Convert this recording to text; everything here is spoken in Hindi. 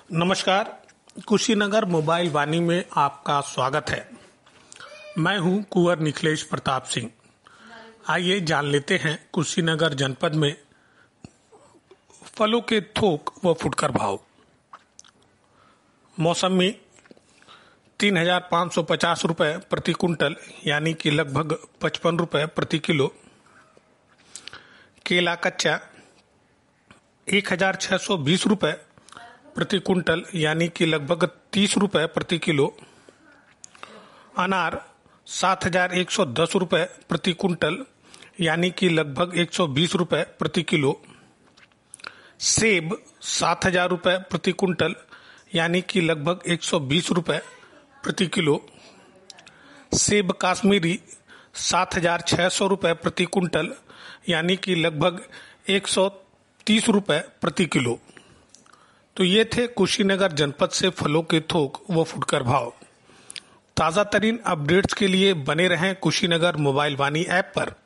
नमस्कार, कुशीनगर मोबाइल वाणी में आपका स्वागत है। मैं हूं कुंवर निखिलेश प्रताप सिंह। आइए जान लेते हैं कुशीनगर जनपद में फलों के थोक व फुटकर भाव। मौसमी 3,550 रुपये प्रति कुंटल यानी कि लगभग 55 रुपये प्रति किलो। केला कच्चा 1,620 रुपये प्रति कुंटल यानी कि लगभग 30 रुपये प्रति किलो। अनार 7,110 रुपये प्रति कुंटल यानी कि लगभग 120 रुपये प्रति किलो। सेब 7,000 रुपये प्रति कुंटल यानी कि लगभग 120 रुपये प्रति किलो। सेब काश्मीरी 7,600 रुपये प्रति कुंटल यानी कि लगभग 130 रुपये प्रति किलो। तो ये थे कुशीनगर जनपद से फलों के थोक व फुटकर भाव। ताज़ा तरीन अपडेट्स के लिए बने रहें कुशीनगर मोबाइल वाणी ऐप पर।